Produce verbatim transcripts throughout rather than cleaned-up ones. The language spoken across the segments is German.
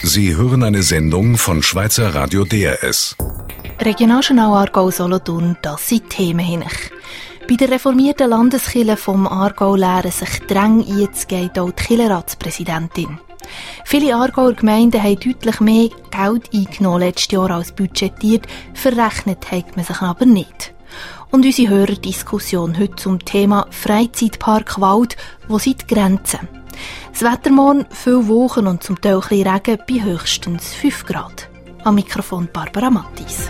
Sie hören eine Sendung von Schweizer Radio D R S. Regionaljournal Aargau Solothurn, das sind Themen hinein. Bei der reformierten Landeskirche vom Aargau lehren sich Dränge einzugehen, auch die Kirchenratspräsidentin. Viele Aargauer Gemeinden haben deutlich mehr Geld eingenommen letztes Jahr als budgetiert, verrechnet hat man sich aber nicht. Und unsere Hörerdiskussion heute zum Thema Freizeitpark Wald, wo sind die Grenzen? Das Wetter morgen, viele Wolken und zum Teil ein bisschen Regen bei höchstens fünf Grad. Am Mikrofon Barbara Mattis.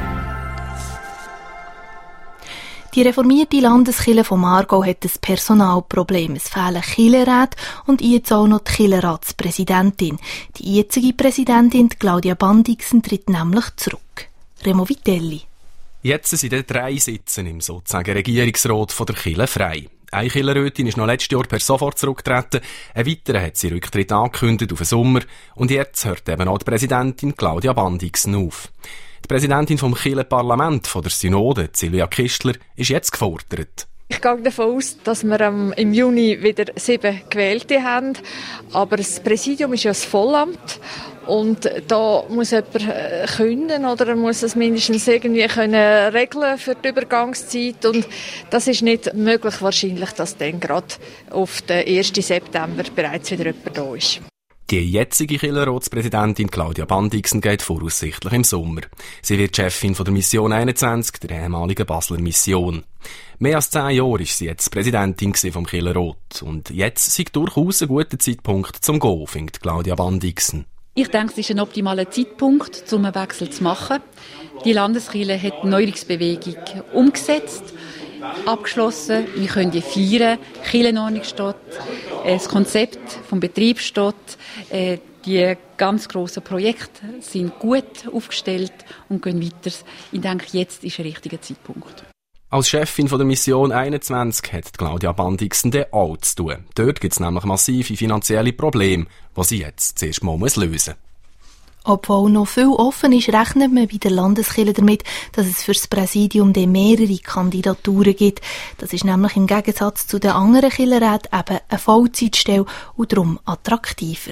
Die reformierte Landeskirche vom Aargau hat ein Personalproblem. Es fehlen Kirchenräte und jetzt auch noch die Kirchenratspräsidentin. Die jetzige Präsidentin, Claudia Bandixen, tritt nämlich zurück. Remo Vitelli. Jetzt sind drei Sitze im sozusagen Regierungsrat von der Kirche frei. Eine Kirchenrätin ist noch letztes Jahr per sofort zurückgetreten, ein weiterer hat sie Rücktritt angekündigt auf den Sommer und jetzt hört eben auch die Präsidentin Claudia Bandixen auf. Die Präsidentin vom Kirchenparlament von der Synode, Silvia Kistler, ist jetzt gefordert. Ich gehe davon aus, dass wir ähm, im Juni wieder sieben Gewählte haben, aber das Präsidium ist ja das Vollamt. Und da muss jemand können oder er muss es mindestens irgendwie können regeln für die Übergangszeit. Und das ist nicht möglich wahrscheinlich, dass dann gerade auf den ersten September bereits wieder jemand da ist. Die jetzige Kirchenratspräsidentin Claudia Bandixen geht voraussichtlich im Sommer. Sie wird Chefin von der Mission einundzwanzig, der ehemaligen Basler Mission. Mehr als zehn Jahre ist sie jetzt Präsidentin vom Kirchenrat. Und jetzt sei durchaus ein guter Zeitpunkt zum Gehen, findet Claudia Bandixen. Ich denke, es ist ein optimaler Zeitpunkt, um einen Wechsel zu machen. Die Landeskirche hat die Neuerungsbewegung umgesetzt, abgeschlossen. Wir können die feiern. Die Kirchenordnung steht, das Konzept vom Betrieb steht. Die ganz grossen Projekte sind gut aufgestellt und gehen weiter. Ich denke, jetzt ist der richtige Zeitpunkt. Als Chefin von der Mission einundzwanzig hat Claudia Bandixen den auch zu tun. Dort gibt es nämlich massive finanzielle Probleme, die sie jetzt zuerst mal lösen muss. Obwohl noch viel offen ist, rechnet man bei der Landeskirche damit, dass es für das Präsidium mehrere Kandidaturen gibt. Das ist nämlich im Gegensatz zu den anderen Kirchenräten eben eine Vollzeitstelle und darum attraktiver.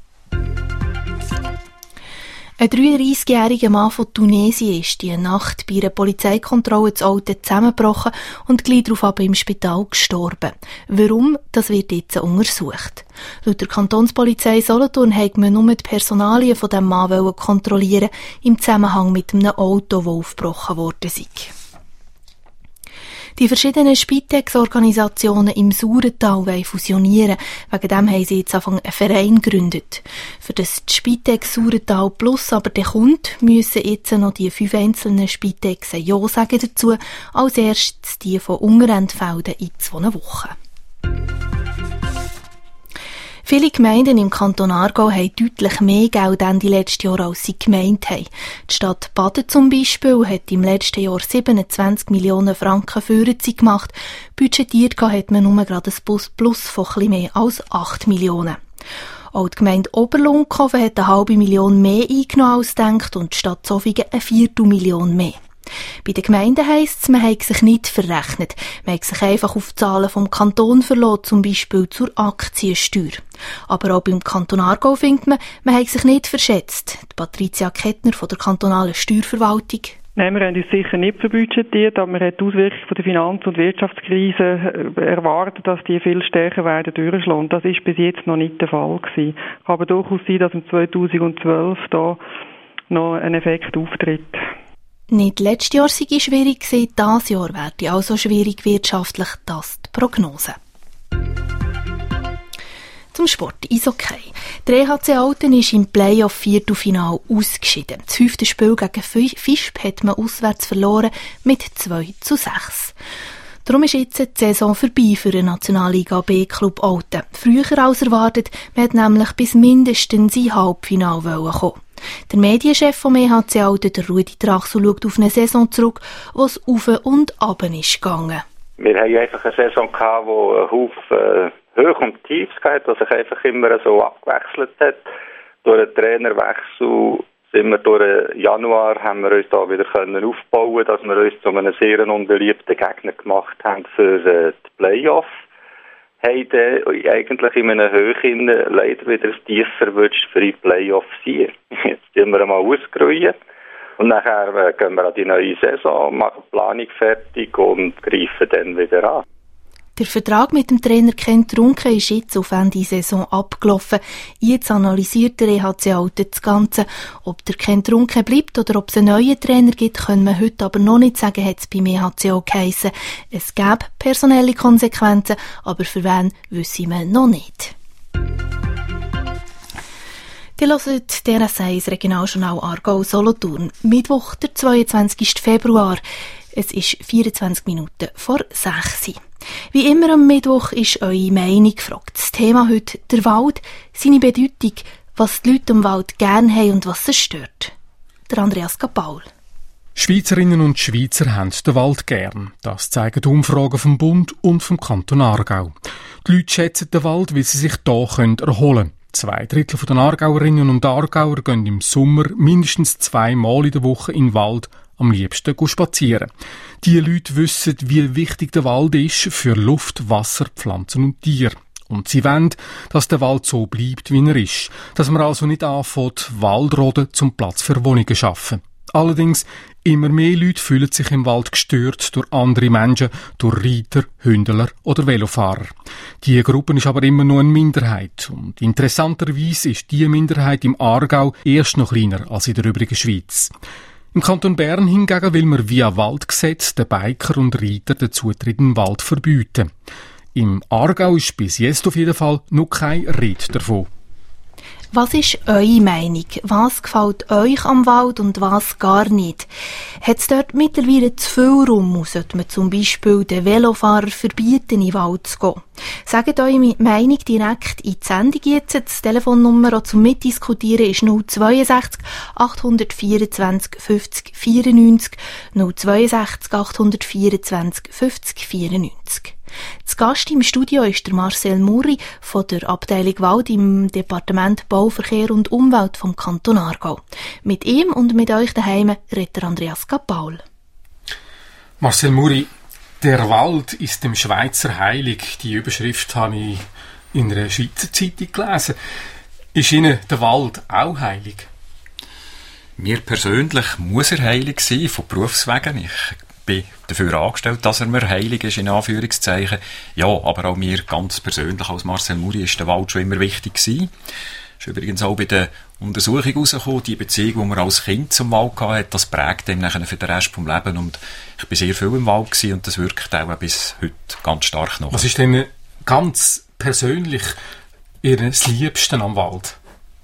Ein dreiunddreissigjähriger Mann von Tunesien ist diese Nacht bei einer Polizeikontrolle zu Olten zusammengebrochen und gleich darauf aber im Spital gestorben. Warum? Das wird jetzt untersucht. Laut der Kantonspolizei Solothurn hat man nur die Personalien von diesem Mann kontrollieren im Zusammenhang mit einem Auto, das aufgebrochen worden sei. Die verschiedenen Spitex-Organisationen im Saurental wollen fusionieren. Wegen dem haben sie jetzt einen Verein gegründet. Für das die Spitex Saurental Plus aber der kommt, müssen jetzt noch die fünf einzelnen Spitexen Ja sagen dazu. Als erstes die von Ungerentfelden in zwei Wochen. Viele Gemeinden im Kanton Aargau haben deutlich mehr Geld Ende letzten Jahr, als sie gemeint haben. Die Stadt Baden zum Beispiel hat im letzten Jahr siebenundzwanzig Millionen Franken für sie gemacht. Budgetiert hat man nur gerade ein Plus von etwas mehr als acht Millionen. Auch die Gemeinde Oberlunkhofen hat eine halbe Million mehr eingenommen als gedacht und die Stadt Zofingen eine Viertelmillion mehr. Bei den Gemeinden heisst es, man hat sich nicht verrechnet. Man hat sich einfach auf die Zahlen vom Kanton verlassen, zum Beispiel zur Aktiensteuer. Aber auch beim Kanton Aargau findet man, man hat sich nicht verschätzt. Die Patricia Kettner von der kantonalen Steuerverwaltung. Nein, wir haben uns sicher nicht verbudgetiert, aber man hat die Auswirkungen von der Finanz- und Wirtschaftskrise erwartet, dass die viel stärker werden durchschlagen. Das ist bis jetzt noch nicht der Fall gewesen. Kann aber durchaus sein, dass im zweitausendzwölf da noch ein Effekt auftritt. Nicht letztes Jahr sei schwierig gewesen, dieses Jahr werde also schwierig wirtschaftlich, das die Prognose. Zum Sport, Eishockey. Der E H C Olten ist im Playoff-Viertelfinal ausgeschieden. Das fünfte Spiel gegen Fischb hat man auswärts verloren mit zwei zu sechs. Darum ist jetzt die Saison vorbei für den Nationalliga B-Club Olten. Früher als erwartet, man hat nämlich bis mindestens ein Halbfinale kommen. Der Medienchef vom E H C Olten, der Rudi Trachsel, schaut auf eine Saison zurück, wo es auf und ab ist gegangen. Wir hatten einfach eine Saison, die einen Haufen Hoch- und Tiefs hatte, die sich einfach immer so abgewechselt hat. Durch den Trainerwechsel sind wir durch Januar haben wir uns da wieder können aufbauen, dass wir uns zu einem sehr unbeliebten Gegner gemacht haben für die Playoffs. haben dann eigentlich in einem Höchsten leider wieder ein Tief verwünscht für die Playoffs hier. Jetzt tun wir einmal ausgeruhen. Und nachher gehen wir an die neue Saison, machen die Planung fertig und greifen dann wieder an. Der Vertrag mit dem Trainer Ken Trunke ist jetzt auf Ende Saison abgelaufen. Jetzt analysiert der E H C Alten das Ganze. Ob der Ken Trunke bleibt oder ob es einen neuen Trainer gibt, können wir heute aber noch nicht sagen, hat es beim E H C auch geheissen. Es gäbe personelle Konsequenzen, aber für wen, wissen wir noch nicht. Die hören der S eins Regionaljournal Aargau-Solothurn. Mittwoch, der zweiundzwanzigsten Februar. Es ist vierundzwanzig Minuten vor sechs. Wie immer am Mittwoch ist eure Meinung gefragt. Das Thema heute der Wald, seine Bedeutung, was die Leute am Wald gerne haben und was sie stört. Der Andreas Gapaul. Schweizerinnen und Schweizer haben den Wald gern. Das zeigen die Umfragen vom Bund und vom Kanton Aargau. Die Leute schätzen den Wald, weil sie sich hier erholen können. Zwei Drittel der Aargauerinnen und Aargauer gehen im Sommer mindestens zweimal in der Woche in den Wald, am liebsten spazieren. Die Leute wissen, wie wichtig der Wald ist für Luft, Wasser, Pflanzen und Tiere. Und sie wollen, dass der Wald so bleibt, wie er ist. Dass man also nicht anfängt, Waldroden zum Platz für Wohnungen zu schaffen. Allerdings, immer mehr Leute fühlen sich im Wald gestört durch andere Menschen, durch Reiter, Hündler oder Velofahrer. Diese Gruppe ist aber immer nur eine Minderheit. Und interessanterweise ist diese Minderheit im Aargau erst noch kleiner als in der übrigen Schweiz. Im Kanton Bern hingegen will man via Waldgesetz den Biker und Reiter den Zutritt in den Wald verbieten. Im Aargau ist bis jetzt auf jeden Fall noch kein Rede davon. Was ist eure Meinung? Was gefällt euch am Wald und was gar nicht? Hat es dort mittlerweile zu viel Raum? Sollte man zum Beispiel den Velofahrer verbieten, in den Wald zu gehen? Sagt eure Meinung direkt in die Sendung jetzt. Das Telefonnummer auch zum Mitdiskutieren ist null sechs zwei acht vier zwei fünfzig vierundneunzig, null sechs zwei acht vier zwei fünfzig vierundneunzig. Zu Gast im Studio ist der Marcel Muri von der Abteilung Wald im Departement Bau, Verkehr und Umwelt vom Kanton Aargau. Mit ihm und mit euch daheim redet Andreas Gapaul. Marcel Muri, der Wald ist dem Schweizer heilig. Die Überschrift habe ich in einer Schweizer Zeitung gelesen. Ist Ihnen der Wald auch heilig? Mir persönlich muss er heilig sein, von Berufswegen. Ich bin dafür angestellt, dass er mir heilig ist, in Anführungszeichen. Ja, aber auch mir ganz persönlich als Marcel Muri ist der Wald schon immer wichtig gewesen. Ist übrigens auch bei der Untersuchung herausgekommen, die Beziehung, die man als Kind zum Wald hatte, das prägt ihm nachher für den Rest des Lebens. Und ich bin sehr viel im Wald gewesen und das wirkt auch bis heute ganz stark noch. Was ist denn ganz persönlich Ihr Liebsten am Wald?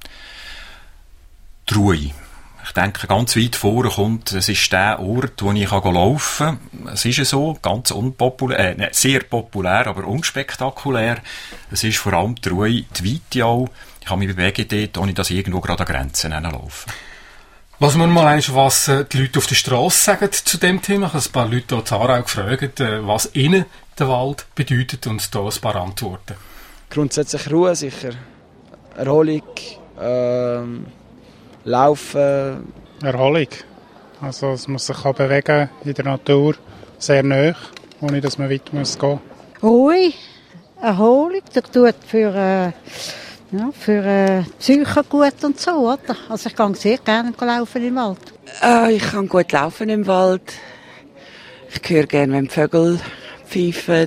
Die Ruhe. Ich denke, ganz weit vorne kommt, es ist der Ort, wo ich laufen kann. Es ist ja so, ganz unpopulär, äh, sehr populär, aber unspektakulär. Es ist vor allem die Ruhe, die Weite auch. Ich kann mich bewegen dort, ohne dass ich irgendwo gerade an Grenzen hinlaufe. Lassen wir mal eins, was die Leute auf der Strasse sagen zu dem Thema. Ich habe ein paar Leute hier in Aarau gefragt, was ihnen der Wald bedeutet, und da ein paar Antworten. Grundsätzlich Ruhe, sicher. Erholung, ähm, Laufen. Erholung. Also, dass man sich bewegen in der Natur, sehr nahe, ohne dass man weit muss gehen. Ruhe, Erholung, das tut für, äh, ja, für äh, die Psyche gut und so, oder? Also ich gehe sehr gerne laufen im Wald. Äh, ich kann gut laufen im Wald. Ich höre gerne, wenn die Vögel pfeifen.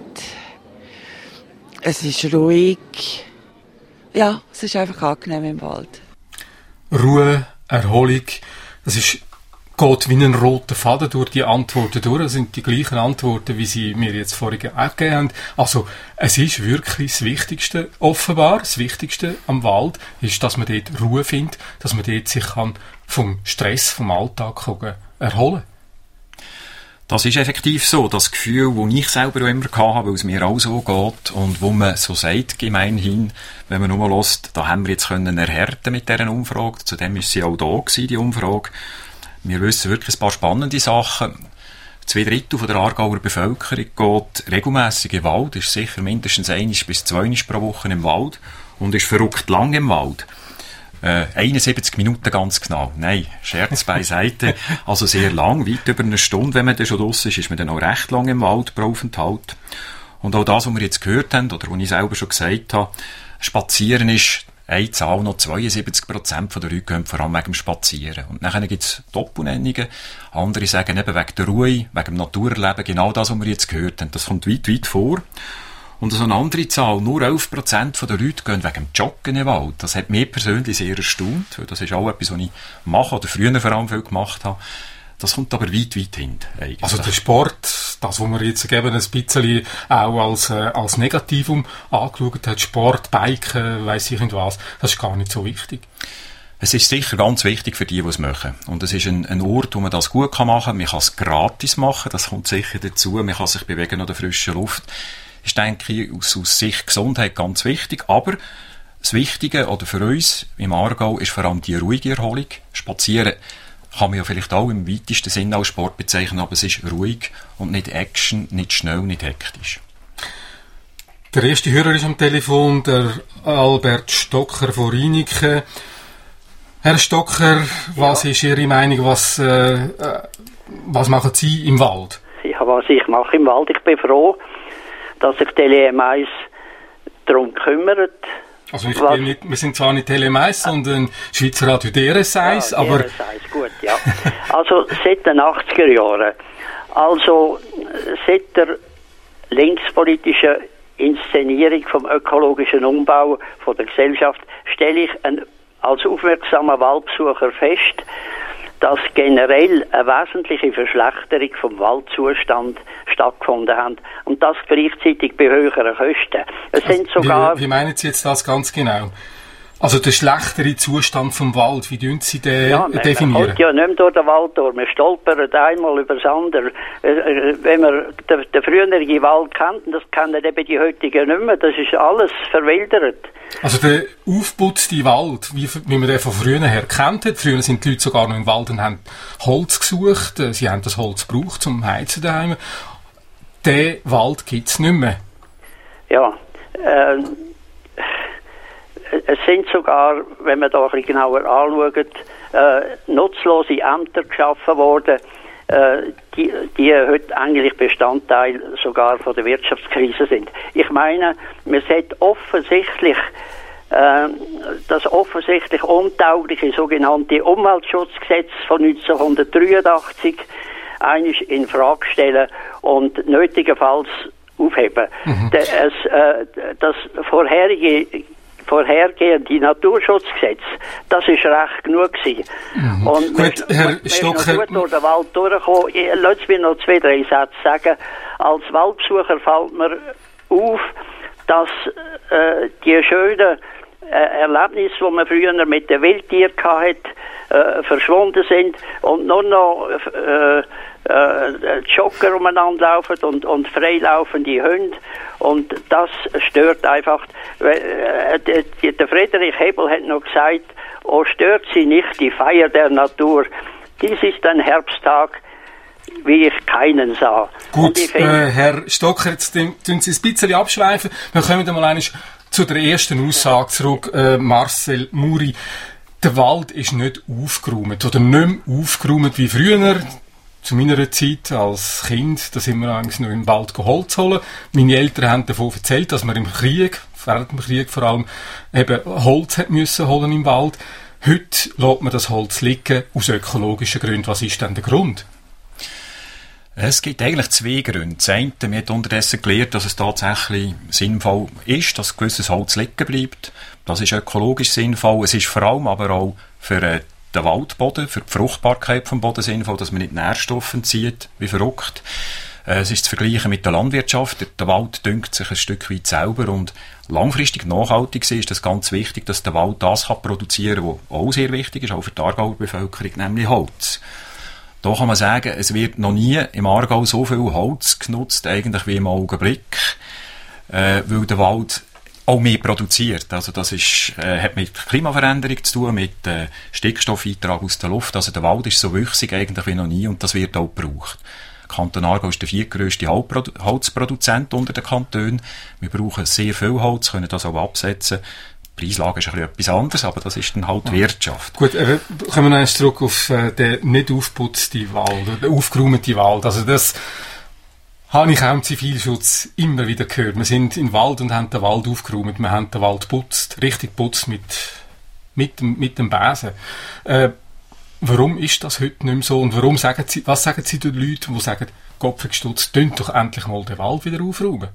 Es ist ruhig. Ja, es ist einfach angenehm im Wald. Ruhe, Erholung, das ist, geht wie ein roter Faden durch die Antworten durch. Das sind die gleichen Antworten, wie Sie mir jetzt vorhin auch gegeben haben. Also, es ist wirklich das Wichtigste, offenbar, das Wichtigste am Wald ist, dass man dort Ruhe findet, dass man dort sich kann vom Stress, vom Alltag erholen kann. Das ist effektiv so. Das Gefühl, das ich selber auch immer hatte, weil es mir auch so geht und wo man so sagt, gemeinhin, wenn man nur hört, da haben wir jetzt können erhärten mit dieser Umfrage. Zudem ist sie auch da gewesen, die Umfrage. Wir wissen wirklich ein paar spannende Sachen. Zwei Drittel der Aargauer Bevölkerung geht regelmässig im Wald, ist sicher mindestens einmal bis zweimal pro Woche im Wald und ist verrückt lang im Wald. Äh, einundsiebzig Minuten ganz genau. Nein, Scherz beiseite. Also sehr lang, weit über eine Stunde, wenn man dann schon draussen ist, ist man dann auch recht lang im Wald pro Aufenthalt. Und auch das, was wir jetzt gehört haben, oder was ich selber schon gesagt habe, Spazieren ist eine Zahl, noch zweiundsiebzig Prozent der Leute gehen vor allem wegen dem Spazieren. Und dann gibt es Doppelnennungen. Andere sagen eben wegen der Ruhe, wegen dem Naturerleben, genau das, was wir jetzt gehört haben. Das kommt weit, weit vor. Und so eine andere Zahl, nur elf Prozent der Leute gehen wegen dem Joggen in den Wald. Das hat mich persönlich sehr erstaunt, weil das ist auch etwas, was ich mache, oder früher vor allem viel gemacht habe. Das kommt aber weit, weit hin. Eigentlich. Also der Sport, das, was wir jetzt eben ein bisschen auch als, äh, als Negativum angeschaut hat, Sport, Biken, weiss ich nicht was, das ist gar nicht so wichtig. Es ist sicher ganz wichtig für die, die es machen. Und es ist ein, ein Ort, wo man das gut kann machen kann. Man kann es gratis machen, das kommt sicher dazu. Man kann sich bewegen an der frischen Luft. Das ist, denke ich, aus, aus Sicht Gesundheit ganz wichtig. Aber das Wichtige, oder für uns im Aargau, ist vor allem die ruhige Erholung. Spazieren kann man ja vielleicht auch im weitesten Sinne als Sport bezeichnen, aber es ist ruhig und nicht Action, nicht schnell, nicht hektisch. Der erste Hörer ist am Telefon, der Albert Stocker von Rheiniken. Herr Stocker, was ja. ist Ihre Meinung, was, äh, was machen Sie im Wald? Ja, was ich mache im Wald, ich bin froh, dass sich die L M eins darum kümmert. Also ich bin nicht, wir sind zwar nicht L M eins, sondern Schweizer Radio D R S eins, ja, aber... D R S eins, gut, ja. Also seit den achtziger Jahren, also seit der linkspolitischen Inszenierung vom ökologischen Umbau von der Gesellschaft, stelle ich ein, als aufmerksamer Waldbesucher fest, dass generell eine wesentliche Verschlechterung vom Waldzustand stattgefunden hat. Und das gleichzeitig bei höheren Kosten. Es also, sind sogar... Wie, wie meinen Sie jetzt das ganz genau? Also der schlechtere Zustand vom Wald, wie dürfen Sie den ja, definieren? Man kommt ja nicht mehr durch den Wald durch. Man stolpert einmal über das andere. Wenn man den, den früheren Wald kennt, das kennen eben die heutigen nicht mehr. Das ist alles verwildert. Also der aufputzte Wald, wie, wie man den von früher her kennt hat. Früher sind die Leute sogar noch im Wald und haben Holz gesucht. Sie haben das Holz gebraucht zum Heizen daheim. Den Wald gibt es nicht mehr. Ja, äh, es sind sogar, wenn man da ein bisschen genauer anschaut, äh, nutzlose Ämter geschaffen worden, äh, die, die heute eigentlich Bestandteil sogar von der Wirtschaftskrise sind. Ich meine, man sollte offensichtlich äh, das offensichtlich untaugliche sogenannte Umweltschutzgesetz von neunzehnhundertdreiundachtzig eigentlich in Frage stellen und nötigenfalls aufheben. Mhm. Das, äh, das vorherige vorhergehende Naturschutzgesetz, das ist recht genug gewesen. Mhm. Und gut, wir, Herr wir Stocker... gut durch den Wald durchgekommen. Lassen Sie mir noch zwei, drei Sätze sagen. Als Waldbesucher fällt mir auf, dass äh, die schönen äh, Erlebnisse, die man früher mit den Wildtieren hatte, äh, verschwunden sind und nur noch äh, äh, Jogger umeinander laufen und, und freilaufende Hunde. Und das stört einfach. Äh, der Friedrich Hebel hat noch gesagt, oh, stört Sie nicht die Feier der Natur. Dies ist ein Herbsttag, wie ich keinen sah. Gut, find, äh, Herr Stocker, jetzt tun Sie ein bisschen abschweifen. Wir kommen einmal einmal zu der ersten Aussage zurück, äh, Marcel Muri. Der Wald ist nicht aufgeräumt oder nicht mehr aufgeräumt wie früher. Zu meiner Zeit als Kind, da sind wir eigentlich noch im Wald Holz holen. Meine Eltern haben davon erzählt, dass man im Krieg, während dem Krieg vor allem, eben Holz hat müssen holen im Wald. Heute lässt man das Holz liegen aus ökologischen Gründen. Was ist denn der Grund? Es gibt eigentlich zwei Gründe. Das eine, wir haben unterdessen gelernt, dass es tatsächlich sinnvoll ist, dass gewisses Holz liegen bleibt. Das ist ökologisch sinnvoll. Es ist vor allem aber auch für äh, den Waldboden, für die Fruchtbarkeit vom Boden sinnvoll, dass man nicht Nährstoffe entzieht, wie verrückt. Äh, es ist zu vergleichen mit der Landwirtschaft. Der, der Wald düngt sich ein Stück weit selber und langfristig nachhaltig ist das ganz wichtig, dass der Wald das kann produzieren kann, was auch sehr wichtig ist, auch für die Aargauer Bevölkerung, nämlich Holz. Da kann man sagen, es wird noch nie im Aargau so viel Holz genutzt, eigentlich wie im Augenblick, äh, weil der Wald auch mehr produziert. Also das ist, äh, hat mit Klimaveränderung zu tun, mit äh, Stickstoffeintrag aus der Luft. Also der Wald ist so wüchsig eigentlich wie noch nie und das wird auch gebraucht. Der Kanton Aargau ist der viertgrösste Holzproduzent unter den Kantonen. Wir brauchen sehr viel Holz, können das auch absetzen. Die Preislage ist ein bisschen etwas anderes, aber das ist dann halt die Wirtschaft. Gut, äh, kommen wir noch zurück auf äh, den nicht aufgeputzten Wald, den aufgeräumten Wald. Also das Habe ich auch im Zivilschutz immer wieder gehört. Wir sind in den Wald und haben den Wald aufgeräumt. Wir haben den Wald geputzt, richtig geputzt mit, mit, dem, mit dem Besen. Äh, warum ist das heute nicht mehr so? Und warum sagen Sie, was sagen Sie den Leuten, die sagen, Kopf gestutzt, tönt doch endlich mal den Wald wieder aufräumen?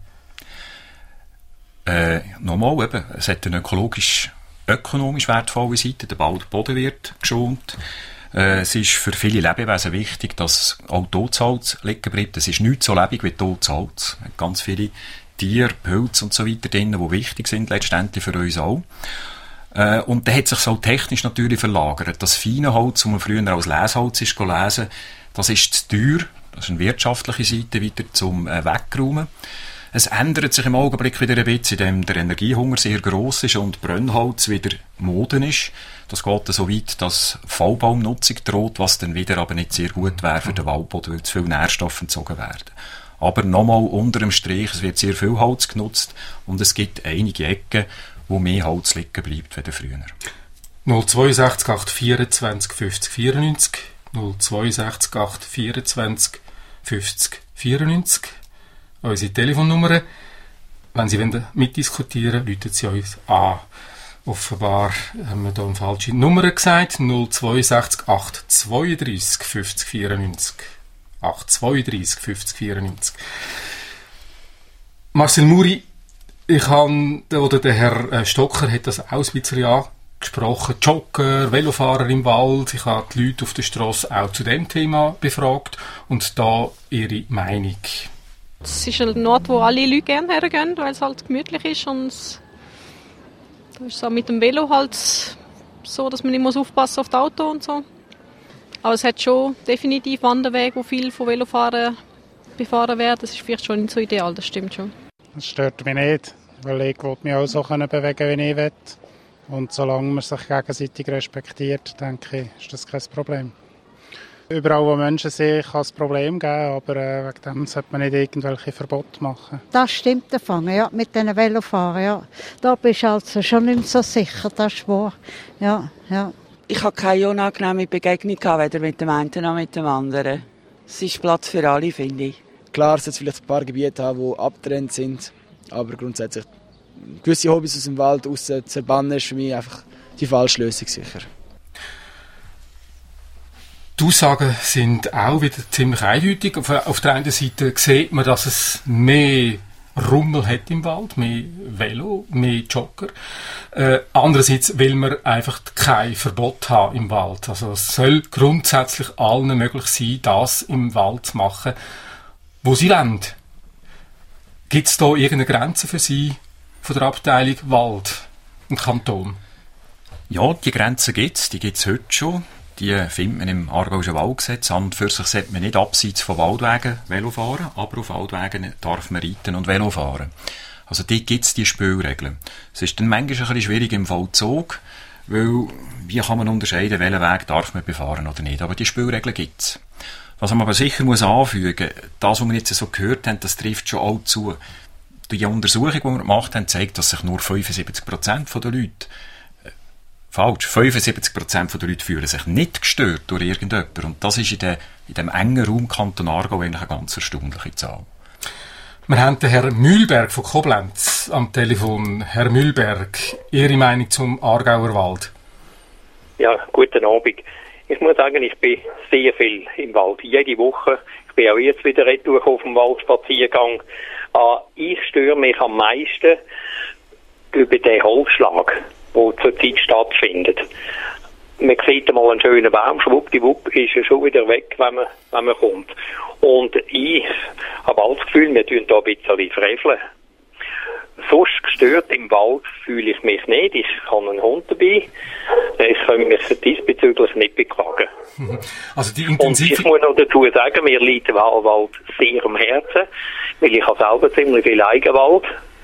Äh, nochmal, eben, es hat eine ökologisch, ökonomisch wertvolle Seite. Der Boden wird geschont. Äh, es ist für viele Lebewesen wichtig, dass auch Totholz liegen bleibt. Es ist nicht so lebendig wie Totholz. Es hat ganz viele Tiere, Pilze und so weiter drin, die wichtig sind, letztendlich für uns auch. Äh, und dann hat sich so technisch natürlich verlagert. Das feine Holz, das man früher als Lesholz ist lesen, das ist zu teuer. Das ist eine wirtschaftliche Seite wieder zum äh, Wegräumen. Es ändert sich im Augenblick wieder ein bisschen, indem der Energiehunger sehr gross ist und Brennholz wieder Mode ist. Das geht so weit, dass Fallbaumnutzung droht, was dann wieder aber nicht sehr gut wäre für den Waldboden, weil zu viele Nährstoffe entzogen werden. Aber nochmal unter dem Strich, es wird sehr viel Holz genutzt und es gibt einige Ecken, wo mehr Holz liegen bleibt als früher. null zwei sechs acht vierundzwanzig fünfzig vierundneunzig null zwei sechs acht vierundzwanzig fünfzig vierundneunzig unsere Telefonnummer. Wenn Sie mitdiskutieren wollen, rufen Sie uns an. Offenbar haben wir hier eine falsche Nummer gesagt. null zwei sechs acht zweiunddreißig fünfzig vierundneunzig acht zweiunddreißig fünfzig vierundneunzig. Marcel Muri, ich habe, oder der Herr Stocker hat das auch ein bisschen angesprochen. Jogger, Velofahrer im Wald. Ich habe die Leute auf der Strasse auch zu dem Thema befragt und da ihre Meinung. Es ist ein Ort, wo alle Leute gerne hergehen, weil es halt gemütlich ist und da ist es auch mit dem Velo halt so, dass man nicht aufpassen auf das Auto und so. Aber es hat schon definitiv Wanderwege, wo viel von Velofahrern befahren werden. Das ist vielleicht schon nicht so ideal, das stimmt schon. Das stört mich nicht, weil ich will mich auch so bewegen, wie ich will. Und solange man sich gegenseitig respektiert, denke ich, ist das kein Problem. Überall, wo Menschen sind, kann es Probleme geben, aber äh, wegen dem sollte man nicht irgendwelche Verbote machen. Das stimmt davon, ja, mit den Velofahrern, ja. Da bist du also schon nicht mehr so sicher, das ist wahr. Ja, ja. Ich habe keine unangenehme Begegnung gehabt, weder mit dem einen noch mit dem anderen. Es ist Platz für alle, finde ich. Klar, es wird vielleicht ein paar Gebiete haben, die abgetrennt sind, aber grundsätzlich gewisse Hobbys aus dem Wald raus zu verbannen, ist für mich einfach die falsche Lösung sicher. Die Aussagen sind auch wieder ziemlich eindeutig. Auf, auf der einen Seite sieht man, dass es mehr Rummel hat im Wald, mehr Velo, mehr Jogger. Äh, andererseits will man einfach kein Verbot haben im Wald. Also es soll grundsätzlich allen möglich sein, das im Wald zu machen, wo sie wollen. Gibt es da irgendeine Grenze für Sie von der Abteilung Wald im Kanton? Ja, die Grenzen gibt es, die gibt es heute schon. Die findet man im Aargauischen Waldgesetz. An und für sich sollte man nicht abseits von Waldwegen Velo fahren, aber auf Waldwegen darf man reiten und Velo fahren. Also dort gibt es die Spielregeln. Es ist dann manchmal ein bisschen schwierig im Vollzug, weil wie kann man unterscheiden, welchen Weg darf man befahren oder nicht. Aber die Spielregeln gibt es. Was man aber sicher muss anfügen, das, was wir jetzt so gehört haben, das trifft schon auch zu. Die Untersuchung, die wir gemacht haben, zeigt, dass sich nur fünfundsiebzig Prozent der Leute Falsch. fünfundsiebzig Prozent der Leute fühlen sich nicht gestört durch irgendjemanden. Und das ist in, de, in dem engen Raum Kanton Aargau eigentlich eine ganz erstaunliche Zahl. Wir haben den Herrn Mühlberg von Koblenz am Telefon. Herr Mühlberg, Ihre Meinung zum Aargauer Wald? Ja, guten Abend. Ich muss sagen, ich bin sehr viel im Wald. Jede Woche. Ich bin auch jetzt wieder retour auf dem Waldspaziergang. Ich störe mich am meisten über den Holzschlag, der zurzeit stattfindet. Man sieht einmal einen schönen Baum, schwuppdiwupp ist er schon wieder weg, wenn man, wenn man kommt. Und ich habe auch das Gefühl, wir tun da ein bisschen freveln. Sonst gestört im Wald fühle ich mich nicht. Ich habe einen Hund dabei. Ich kann mich diesbezüglich nicht beklagen. Also die Und ich muss noch dazu sagen, mir liegt der Wald sehr am Herzen, weil ich habe selber ziemlich viel Eigenwald.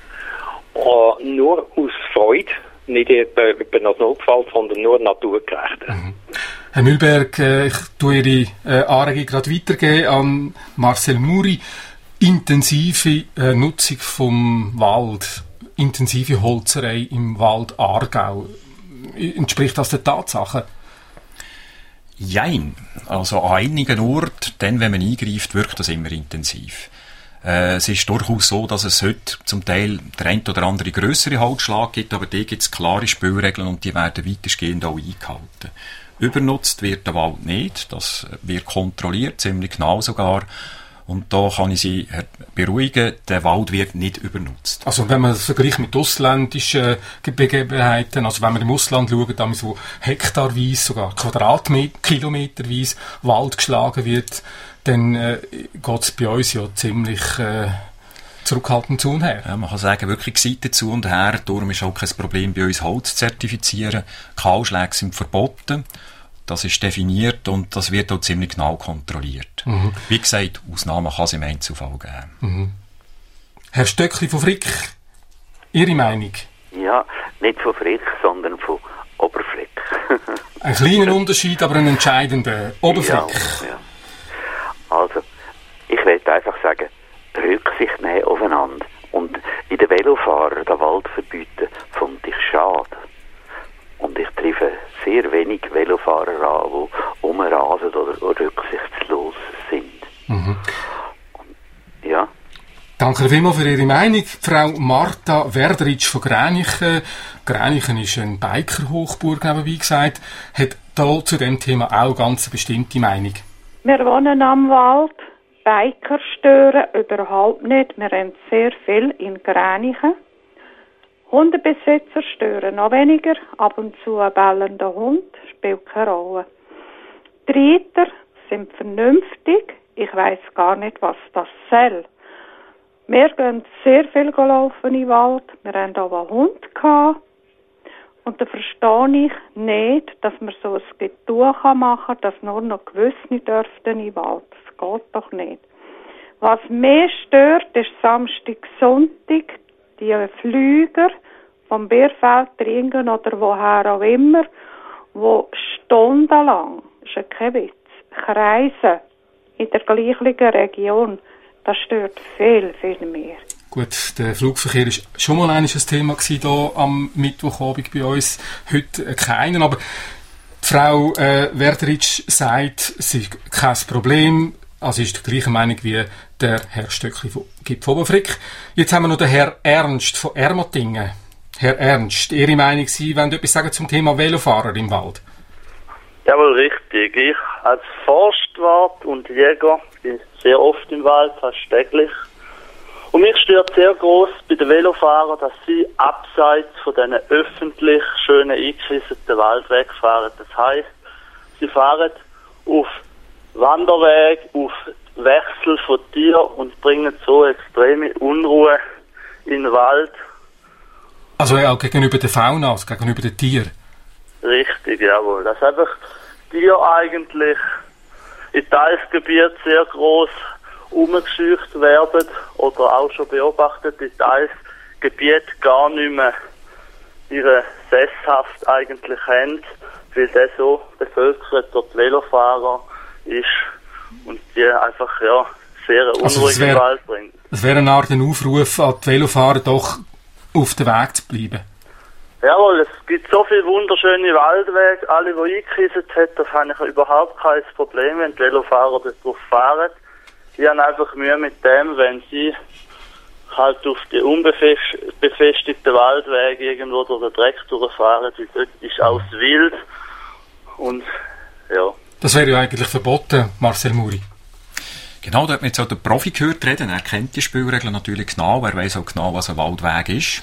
Uh, nur aus Freude, nicht etwa als Notfall, sondern nur naturgerecht. Mhm. Herr Mühlberg, äh, ich tue Ihre äh, Anregung gerade weitergeben an Marcel Muri. Intensive äh, Nutzung vom Wald, intensive Holzerei im Wald Aargau. Entspricht das der Tatsache? Jein. Also an einigen Orten, dann, wenn man eingreift, wirkt das immer intensiv. Äh, es ist durchaus so, dass es heute zum Teil der ein oder andere grössere Holzschlag gibt, aber da gibt es klare Spielregeln und die werden weitestgehend auch eingehalten. Übernutzt wird der Wald nicht, das wird kontrolliert, ziemlich genau sogar. Und da kann ich Sie beruhigen, der Wald wird nicht übernutzt. Also wenn man das vergleicht mit ausländischen Begebenheiten, also wenn wir im Ausland schauen, da so hektarweise, sogar Quadratmeter, kilometerweise Wald geschlagen wird, dann äh, geht es bei uns ja ziemlich äh, zurückhaltend zu und her. Ja, man kann sagen, wirklich Seite zu und her. Darum ist auch kein Problem bei uns, Holz zu zertifizieren. Kahlschläge sind verboten. Das ist definiert und das wird auch ziemlich genau kontrolliert. Mhm. Wie gesagt, Ausnahmen kann es im Einzelfall geben. Mhm. Herr Stöckli von Frick, Ihre Meinung? Ja, nicht von Frick, sondern von Oberfrick. Ein kleiner Unterschied, aber ein entscheidender. Oberfrick. Ja, ja. Also, ich will einfach sagen, Rücksicht nehmen aufeinander. Und in den Velofahrern den Wald verbieten, fand ich schade. Und ich treffe sehr wenig Velofahrer an, die umrasen oder rücksichtslos sind. Mhm. Ja. Danke vielmals für Ihre Meinung. Frau Marta Werderitsch von Gränichen. Gränichen ist ein Biker-Hochburg, nebenbei gesagt, hat da zu dem Thema auch ganz eine bestimmte Meinung. Wir wohnen am Wald. Biker stören überhaupt nicht. Wir haben sehr viel in Gränichen. Hundebesitzer stören noch weniger. Ab und zu ein bellender Hund spielt keine Rolle. Die Reiter sind vernünftig. Ich weiss gar nicht, was das soll. Wir gehen sehr viel laufen im Wald. Wir haben auch einen Hund gehabt. Und da verstehe ich nicht, dass man so ein Getue machen kann, dass nur noch gewisse dürften im Wald. Das geht doch nicht. Was mich stört, ist Samstag, Sonntag, die Flüger vom Bierfeldringen oder woher auch immer, wo stundenlang, das ist kein Witz, kreisen in der gleichen Region, das stört viel, viel mehr. Gut, der Flugverkehr ist schon mal ein Thema gewesen, hier am Mittwochabend bei uns, heute keinen, aber die Frau äh, Werderitsch sagt, es ist kein Problem, also ist die gleiche Meinung wie der Herr Stöckli von Oberfrick. Jetzt haben wir noch den Herr Ernst von Ermatingen. Herr Ernst, Ihre Meinung, Sie wollen etwas sagen zum Thema Velofahrer im Wald? Jawohl, richtig. Ich als Forstwart und Jäger bin sehr oft im Wald, fast täglich. Und mich stört sehr groß bei den Velofahrern, dass sie abseits von diesen öffentlich schönen eingeschissenen Waldweg fahren. Das heisst, sie fahren auf Wanderweg, auf Wechsel von Tieren und bringen so extreme Unruhe in den Wald. Also auch gegenüber der Fauna, also gegenüber den Tieren? Richtig, jawohl. Dass einfach Tiere eigentlich in Teilsgebiet sehr gross umgescheucht werden oder auch schon beobachtet in Teilsgebiet gar nicht mehr ihre Sesshaft eigentlich haben, weil der so bevölkert durch die Velofahrer ist und die einfach ja sehr unruhig im Wald bringen. Es wäre eine Art ein Aufruf an die Velofahrer, doch auf dem Weg zu bleiben. Jawohl, es gibt so viele wunderschöne Waldwege, alle, die eingekisset haben, da habe ich überhaupt kein Problem, wenn die Velofahrer darauf fahren. Die haben einfach Mühe mit dem, wenn sie halt auf die unbefestigten Waldwege irgendwo durch den Dreck durchfahren, weil dort ist alles wild und ja. Das wäre ja eigentlich verboten, Marcel Muri. Genau, da hat man jetzt auch den Profi gehört reden. Er kennt die Spielregeln natürlich genau. Er weiss auch genau, was ein Waldweg ist.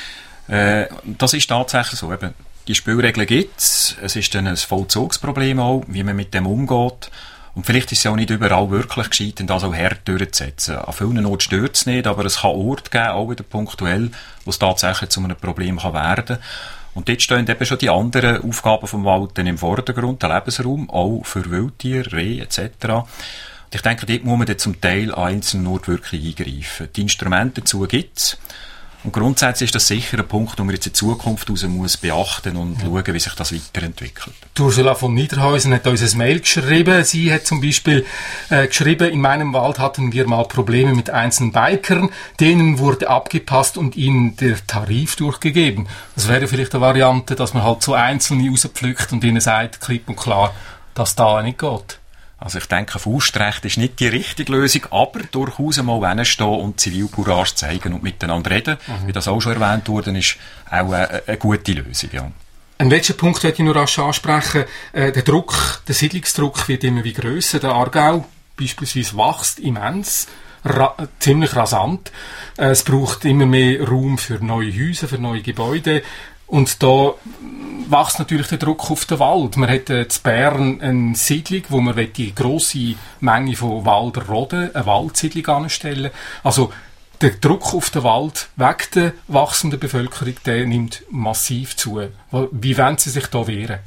Äh, das ist tatsächlich so. Eben, die Spielregeln gibt es. Es ist dann ein Vollzugsproblem auch, wie man mit dem umgeht. Und vielleicht ist es ja auch nicht überall wirklich gescheit, das auch hart durchzusetzen. An vielen Orten stört es nicht, aber es kann Orte geben, auch wieder punktuell, wo es tatsächlich zu einem Problem kann werden. Und dort stehen eben schon die anderen Aufgaben vom Wald dann im Vordergrund, der Lebensraum, auch für Wildtiere, Rehe et cetera. Und ich denke, dort muss man dann zum Teil einzeln nur wirklich eingreifen. Die Instrumente dazu gibt es. Und grundsätzlich ist das sicher ein Punkt, den man jetzt in Zukunft raus muss beachten und ja. schauen, wie sich das weiterentwickelt. Ursula von Niederhäusen hat uns ein Mail geschrieben. Sie hat zum Beispiel äh, geschrieben, in meinem Wald hatten wir mal Probleme mit einzelnen Bikern. Denen wurde abgepasst und ihnen der Tarif durchgegeben. Das wäre vielleicht eine Variante, dass man halt so Einzelne rauspflückt und ihnen sagt, klipp und klar, dass da nicht geht. Also ich denke, Faustrecht ist nicht die richtige Lösung, aber durchaus einmal hinstehen und Zivilcourage zeigen und miteinander reden, mhm. wie das auch schon erwähnt worden ist, auch eine, eine gute Lösung, ja. Einen letzten Punkt möchte ich noch rasch ansprechen. Äh, der Druck, der Siedlungsdruck wird immer wie grösser. Der Aargau beispielsweise wächst immens, ra- ziemlich rasant. Äh, es braucht immer mehr Raum für neue Häuser, für neue Gebäude. Und da wächst natürlich der Druck auf den Wald. Man hat äh, in Bern eine Siedlung, wo man die grosse Menge von Wald roden, eine Waldsiedlung anstellen. Also der Druck auf den Wald wegen der wachsenden Bevölkerung, der nimmt massiv zu. Wie wollen Sie sich da wehren?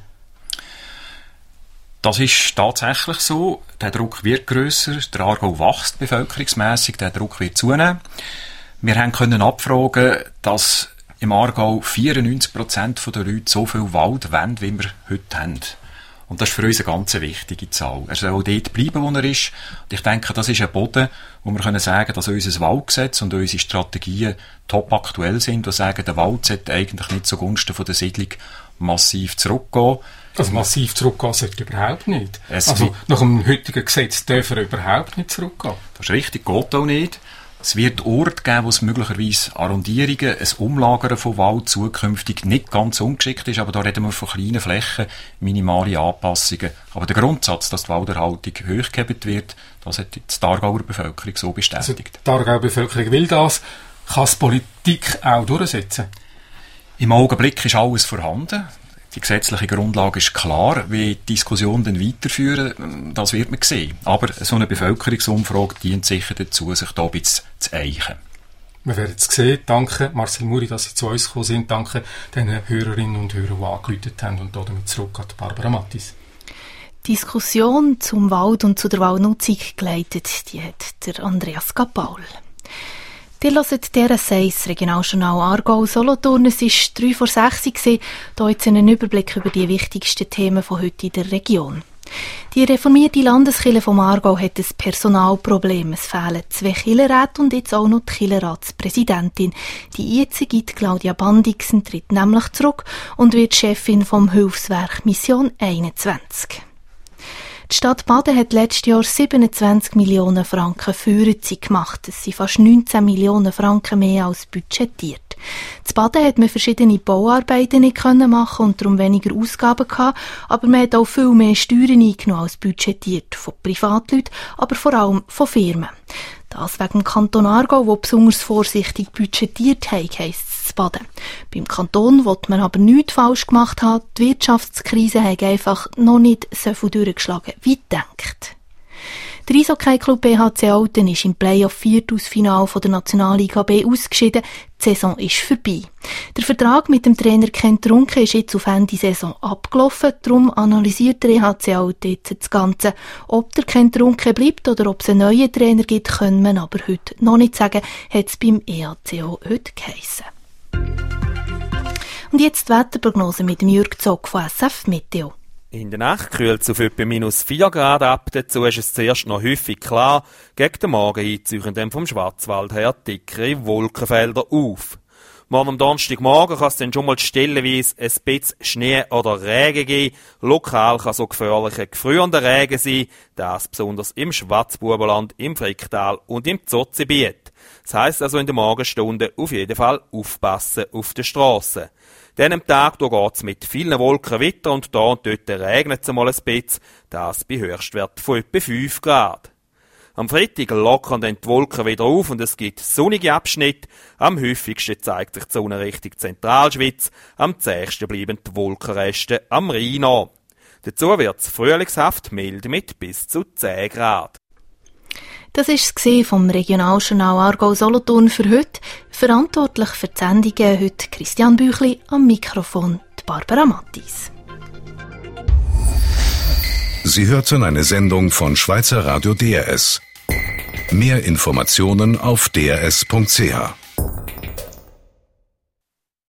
Das ist tatsächlich so. Der Druck wird grösser. Der Aargau wächst bevölkerungsmässig. Der Druck wird zunehmen. Wir haben können abfragen, dass im Aargau vierundneunzig Prozent der Leute so viel Wald wollen, wie wir heute haben. Und das ist für uns eine ganz wichtige Zahl. Er soll auch dort bleiben, wo er ist. Und ich denke, das ist ein Boden, wo wir können sagen, dass unser Waldgesetz und unsere Strategien top aktuell sind, die sagen, der Wald sollte eigentlich nicht zugunsten von der Siedlung massiv zurückgehen. Also massiv zurückgehen sollte überhaupt nicht. Es also nach dem heutigen Gesetz darf er überhaupt nicht zurückgehen. Das ist richtig, geht auch nicht. Es wird Orte geben, wo es möglicherweise Arrondierungen, ein Umlagern von Wald zukünftig nicht ganz ungeschickt ist, aber da reden wir von kleinen Flächen, minimale Anpassungen. Aber der Grundsatz, dass die Walderhaltung hochgehoben wird, das hat die Aargauer Bevölkerung so bestätigt. Also die Aargauer Bevölkerung will das. Kann die Politik auch durchsetzen? Im Augenblick ist alles vorhanden. Die gesetzliche Grundlage ist klar. Wie die Diskussion dann weiterführen, das wird man sehen. Aber so eine Bevölkerungsumfrage dient sicher dazu, sich da ein bisschen zu eichen. Wir werden es sehen. Danke, Marcel Muri, dass Sie zu uns gekommen sind. Danke den Hörerinnen und Hörern, die angerufen haben. Und damit zurück an Barbara Mattis. Die Diskussion zum Wald und zu der Waldnutzung geleitet, die hat der Andreas Gapaul. Ihr hört der S eins Regionaljournal Aargau Solothurn. Es war drei vor sechs Uhr. Hier jetzt einen Überblick über die wichtigsten Themen von heute in der Region. Die reformierte Landeskirche vom Aargau hat ein Personalproblem. Es fehlen zwei Kirchenräte und jetzt auch noch die Kirchenratspräsidentin. Die jetzige Claudia Bandixen tritt nämlich zurück und wird Chefin vom Hilfswerk Mission einundzwanzig. Die Stadt Baden hat letztes Jahr siebenundzwanzig Millionen Franken Förderung gemacht. Das sind fast neunzehn Millionen Franken mehr als budgetiert. In Baden hat man verschiedene Bauarbeiten nicht machen und darum weniger Ausgaben gehabt, aber man hat auch viel mehr Steuern eingenommen als budgetiert. Von Privatleuten, aber vor allem von Firmen. Das wegen dem Kanton Aargau, der besonders vorsichtig budgetiert hat, heisst es in Baden. Beim Kanton will man aber nichts falsch gemacht haben. Die Wirtschaftskrise hat einfach noch nicht so viel durchgeschlagen wie gedacht. Der Eishockey-Club B H C Alten ist im Playoff-Viertelfinale der Nationalliga B ausgeschieden. Die Saison ist vorbei. Der Vertrag mit dem Trainer Kent Runke ist jetzt auf Ende Saison abgelaufen. Darum analysiert der E H C Alten jetzt das Ganze. Ob der Kent Runke bleibt oder ob es einen neuen Trainer gibt, können wir aber heute noch nicht sagen, hat es beim E H C O heute geheissen. Und jetzt die Wetterprognose mit dem Jürg Zock von S F Meteo. In der Nacht kühlt es auf etwa minus vier Grad ab, dazu ist es zuerst noch häufig klar. Gegen den Morgen einziehen dann vom Schwarzwald her dickere Wolkenfelder auf. Morgen am Donnerstagmorgen kann es dann schon mal stellenweise ein bisschen Schnee oder Regen geben. Lokal kann so gefährlicher gefrierender Regen sein, das besonders im Schwarzbubenland, im Fricktal und im Zotzebiet. Das heisst also in der Morgenstunde auf jeden Fall aufpassen auf den Strassen. Dann am Tag geht es mit vielen Wolken weiter und da und dort regnet es mal ein bisschen, das bei Höchstwert von etwa fünf Grad. Am Freitag lockern dann die Wolken wieder auf und es gibt sonnige Abschnitte. Am häufigsten zeigt sich die Sonne Richtung Zentralschweiz, am zähsten bleiben die Wolkenreste am Rhein an. Dazu wird es frühlingshaft mild mit bis zu zehn Grad. Das war es vom Regionaljournal Aargau Solothurn für heute. Verantwortlich für die Sendungen heute Christian Büchli, am Mikrofon die Barbara Mattis. Sie hörten eine Sendung von Schweizer Radio D R S. Mehr Informationen auf d r s punkt c h.